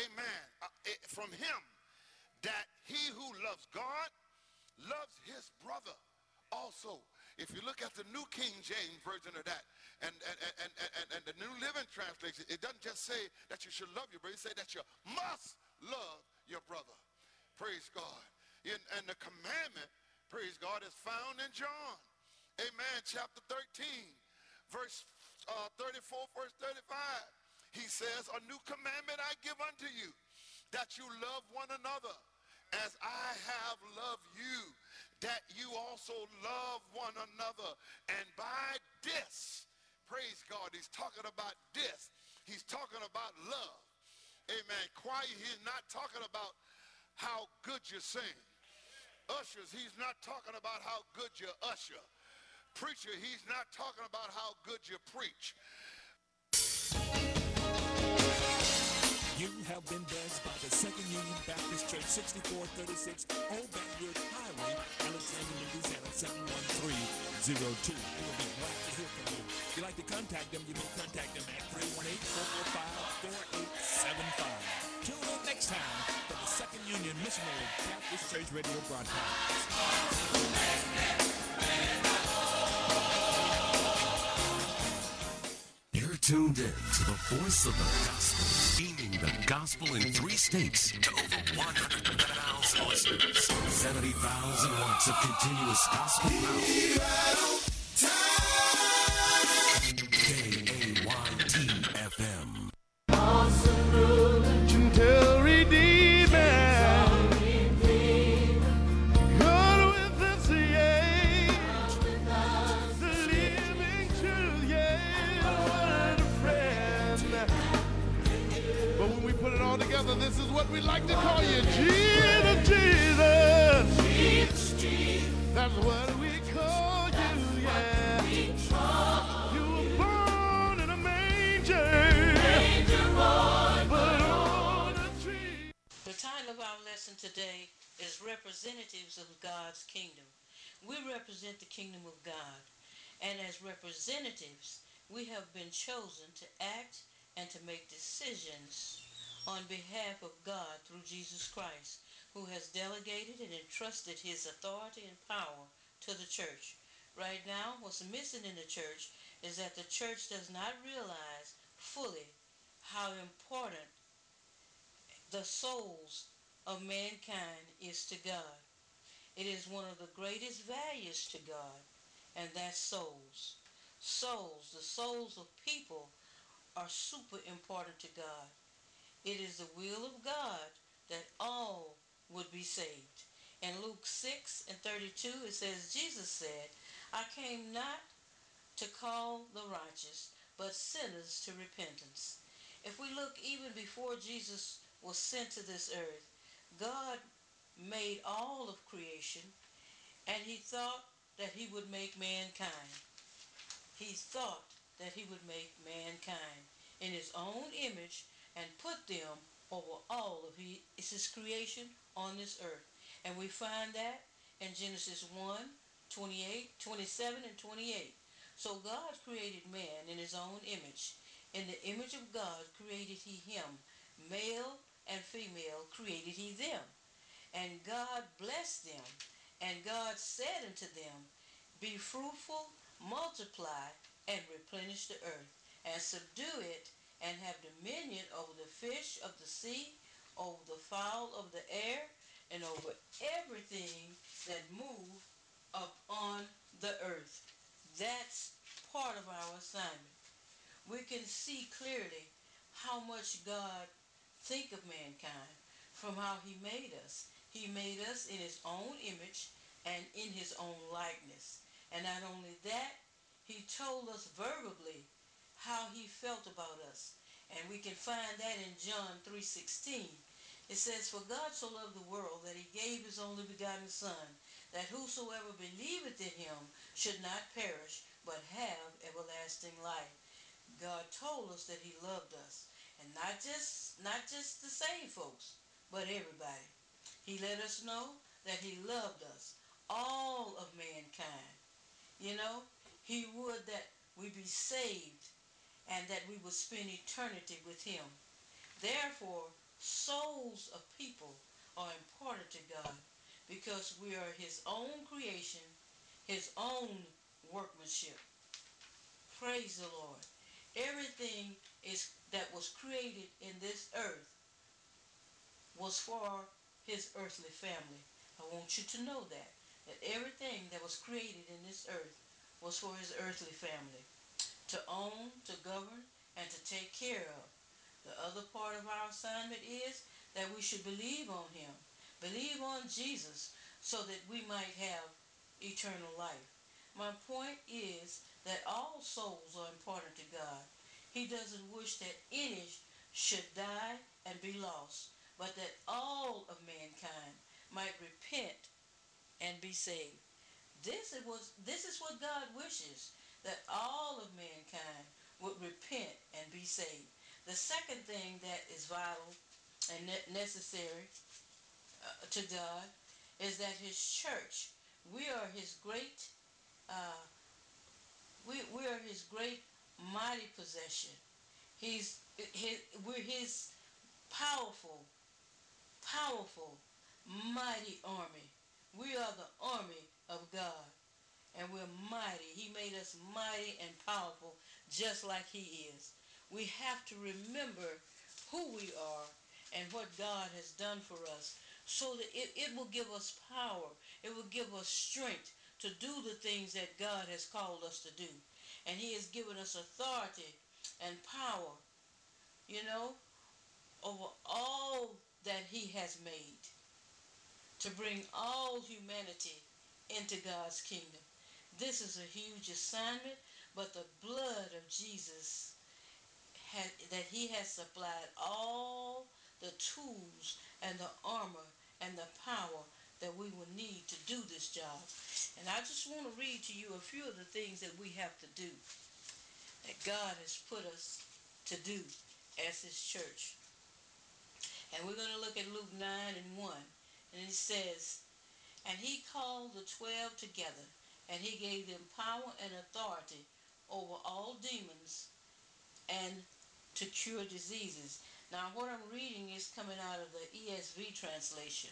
amen, from him that he who loves God loves his brother also. If you look at the New King James version of that and the New Living Translation, it doesn't just say that you should love your brother, it says that you must love your brother. Praise God. And the commandment, praise God, is found in John. Amen. Chapter 13, verse 34, verse 35. He says, a new commandment I give unto you, that you love one another as I have loved you, that you also love one another. And by this, praise God, he's talking about this. He's talking about love. Amen. Choir, he's not talking about how good you sing. Ushers, he's not talking about how good you usher. Preacher, he's not talking about how good you preach. You have been blessed by the Second Union Baptist Church, 6436 Old Baton Rouge Highway, Alexandria, Louisiana, 71302. We will be glad to hear from you. If you'd like to contact them, you may contact them at 318-445-4875. Tune in next time for the Second Union Missionary Baptist Church radio broadcast. You're tuned in to the voice of the gospel, beaming the gospel in 3 states to over 100,000 listeners. 70,000 watts of continuous gospel power. KAYT-FM. Awesome ruler, gentle redeemer, God with us, yeah, the living truth, yeah, what a friend. But when we put it all together, this is what we like to call you, Jesus, Jesus. That's what we call you, yeah. You were born in a manger. The title of our lesson today is Representatives of God's Kingdom. We represent the kingdom of God, and as representatives, we have been chosen to act and to make decisions on behalf of God through Jesus Christ, who has delegated and entrusted his authority and power to the church. Right now, what's missing in the church is that the church does not realize fully how important the souls of mankind is to God. It is one of the greatest values to God, and that's souls. Souls, the souls of people, are super important to God. It is the will of God that all would be saved. In Luke 6:32, it says, Jesus said, I came not to call the righteous, but sinners to repentance. If we look even before Jesus was sent to this earth, God made all of creation, and he thought that he would make mankind. He thought that he would make mankind in his own image and put them over all of his creation on this earth. And we find that in Genesis 1:28, 27, and 28. So God created man in his own image. In the image of God created he him. Male and female created he them. And God blessed them. And God said unto them, be fruitful, multiply, and replenish the earth, and subdue it, and have dominion over the fish of the sea, over the fowl of the air, and over everything that move up on the earth. That's part of our assignment. We can see clearly how much God think of mankind from how he made us. He made us in his own image and in his own likeness. And not only that, he told us verbally how he felt about us. And we can find that in John 3:16. It says, for God so loved the world that he gave his only begotten Son, that whosoever believeth in him should not perish, but have everlasting life. God told us that he loved us. And not just the saved folks, but everybody. He let us know that he loved us, all of mankind. You know, he would that we be saved and that we would spend eternity with him. Therefore, souls of people are important to God because we are his own creation, his own workmanship. Praise the Lord. Everything is that was created in this earth was for his earthly family. I want you to know that. That everything that was created in this earth was for his earthly family. To own, to govern, and to take care of. The other part of our assignment is that we should believe on him. Believe on Jesus so that we might have eternal life. My point is that all souls are important to God. He doesn't wish that any should die and be lost, but that all of mankind might repent and be saved. This is what God wishes, that all of mankind would repent and be saved. The second thing that is vital and necessary to God is that his church, we are his great, uh, we are his great mighty possession. We're his powerful, powerful, mighty army. We are the army of God, and we're mighty. He made us mighty and powerful just like he is. We have to remember who we are and what God has done for us so that it will give us power. It will give us strength to do the things that God has called us to do. And he has given us authority and power, you know, over all that he has made to bring all humanity into God's kingdom. This is a huge assignment, but the blood of Jesus that he has supplied all the tools and the armor and the power that we will need to do this job. And I just want to read to you a few of the things that we have to do, that God has put us to do as his church. And we're going to look at Luke 9 and 1. And it says, "And he called the 12 together, and he gave them power and authority over all demons and to cure diseases." Now what I'm reading is coming out of the ESV translation.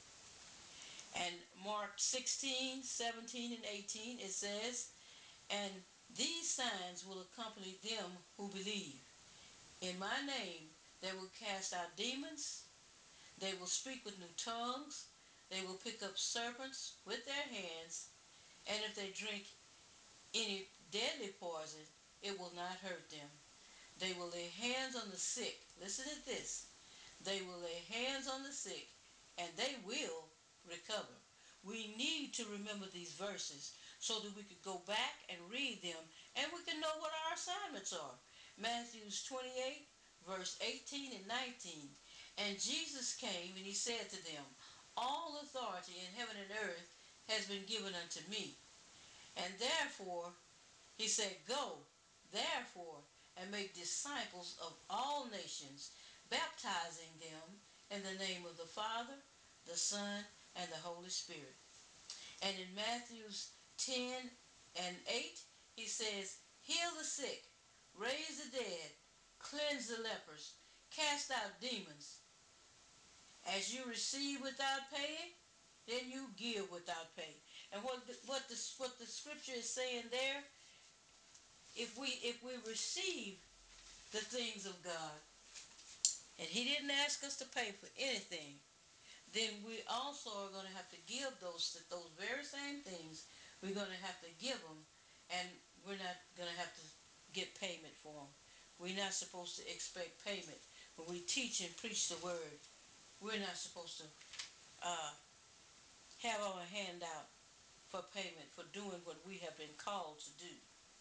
And Mark 16, 17, and 18, it says, "And these signs will accompany them who believe. In my name they will cast out demons, they will speak with new tongues, they will pick up serpents with their hands, and if they drink any deadly poison, it will not hurt them. They will lay hands on the sick." Listen to this. "They will lay hands on the sick, and they will recover." We need to remember these verses so that we could go back and read them, and we can know what our assignments are. Matthew 28, verse 18 and 19. "And Jesus came, and he said to them, All authority in heaven and earth has been given unto me. And therefore," he said, "go, therefore, and make disciples of all nations, baptizing them in the name of the Father, the Son, and the Holy Spirit." And in Matthew 10 and 8, he says, "Heal the sick, raise the dead, cleanse the lepers, cast out demons. As you receive without paying, then you give without pay." And what the scripture is saying there, if we receive the things of God, and he didn't ask us to pay for anything, then we also are going to have to give those very same things. We're going to have to give them, and we're not going to have to get payment for them. We're not supposed to expect payment when we teach and preach the word. We're not supposed to have our hand out for payment for doing what we have been called to do.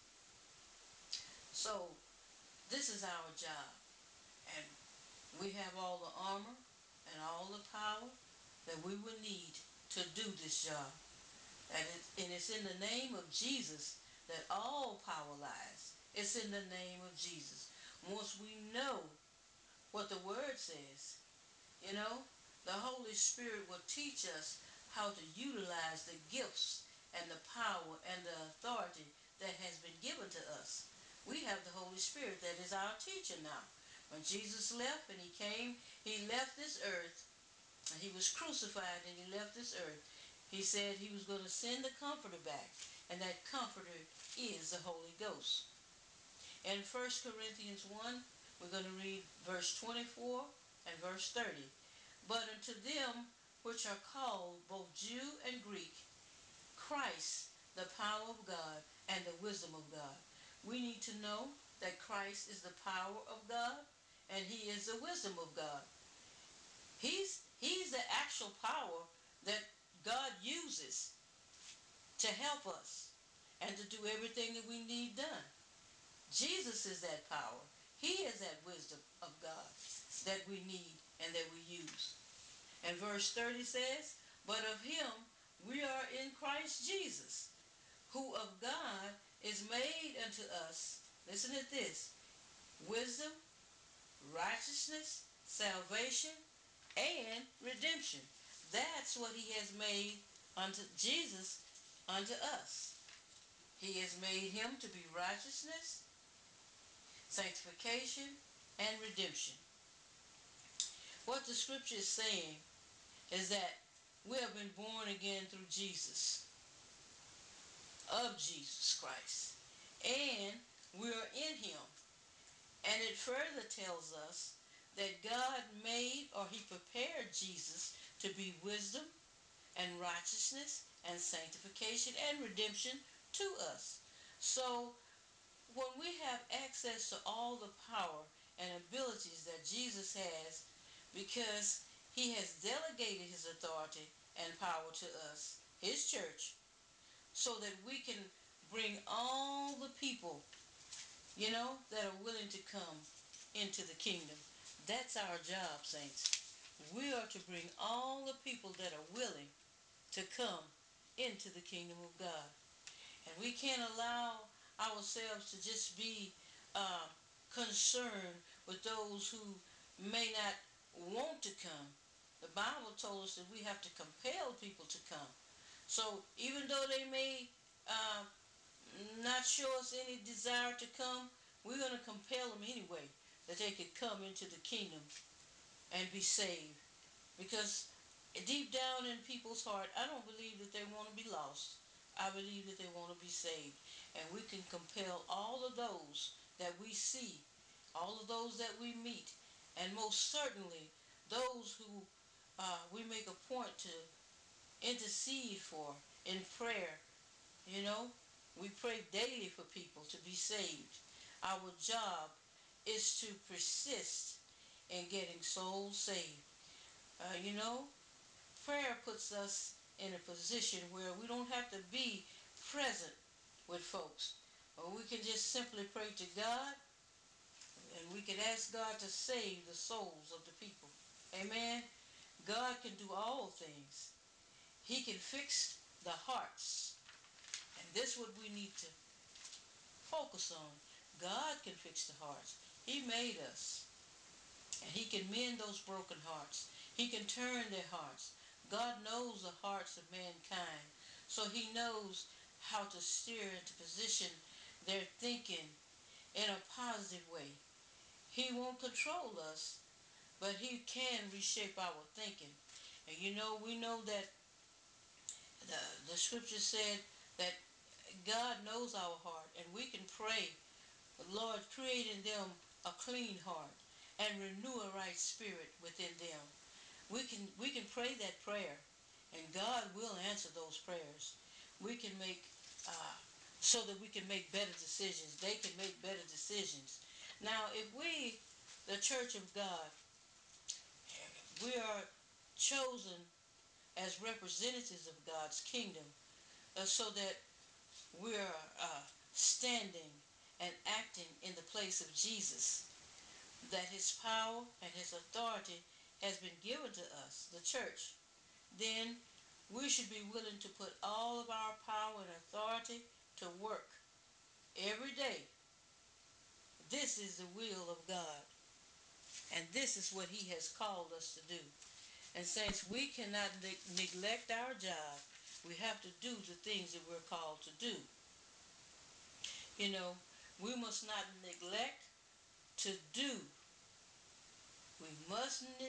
So this is our job, and we have all the armor and all the power that we will need to do this job. And it's in the name of Jesus that all power lies. It's in the name of Jesus. Once we know what the word says, the Holy Spirit will teach us how to utilize the gifts and the power and the authority that has been given to us. We have the Holy Spirit that is our teacher now. When Jesus left and he came, he left this earth, and he was crucified and he left this earth, he said he was going to send the Comforter back, and that Comforter is the Holy Ghost. In 1 Corinthians 1, we're going to read verse 24 and verse 30. But unto them which are called, both Jew and Greek, Christ, the power of God and the wisdom of God. We need to know that Christ is the power of God and he is the wisdom of God. He's the actual power that God uses to help us and to do everything that we need done. Jesus is that power. He is that wisdom of God that we need and that we use. And verse 30 says, but of him we are in Christ Jesus, who of God is made unto us, listen to this, wisdom, righteousness, salvation, and redemption. That's what he has made unto Jesus, unto us. He has made him to be righteousness, sanctification, and redemption. What the scripture is saying is that we have been born again through Jesus, of Jesus Christ, and we are in him. And it further tells us that God made, or he prepared Jesus to be wisdom and righteousness and sanctification and redemption to us. So when we have access to all the power and abilities that Jesus has, because he has delegated his authority and power to us, his church, so that we can bring all the people, that are willing to come into the kingdom. That's our job, saints. We are to bring all the people that are willing to come into the kingdom of God. And we can't allow ourselves to just be concerned with those who may not want to come. The Bible told us that we have to compel people to come. So even though they may not show us any desire to come, we're going to compel them anyway, that they could come into the kingdom and be saved. Because deep down in people's heart, I don't believe that they want to be lost. I believe that they want to be saved. And we can compel all of those that we see, all of those that we meet, and most certainly those who we make a point to intercede for in prayer. We pray daily for people to be saved. Our job is to persist in getting souls saved. Prayer puts us in a position where we don't have to be present with folks. Or we can just simply pray to God, and we can ask God to save the souls of the people. Amen? God can do all things. He can fix the hearts. And this is what we need to focus on. God can fix the hearts. He made us. And he can mend those broken hearts. He can turn their hearts. God knows the hearts of mankind. So he knows how to steer into position their thinking in a positive way. He won't control us, but he can reshape our thinking. And we know that the scripture said that God knows our heart, and we can pray, Lord, create in them a clean heart and renew a right spirit within them. We can pray that prayer, and God will answer those prayers. We can make so that we can make better decisions. They can make better decisions. Now, if we, the Church of God, we are chosen as representatives of God's kingdom, so that we're standing and acting in the place of Jesus, that his power and his authority has been given to us, the church, then we should be willing to put all of our power and authority to work every day. This is the will of God, and this is what he has called us to do. And saints, we cannot neglect our job. We have to do the things that we're called to do. We must not neglect to do. We must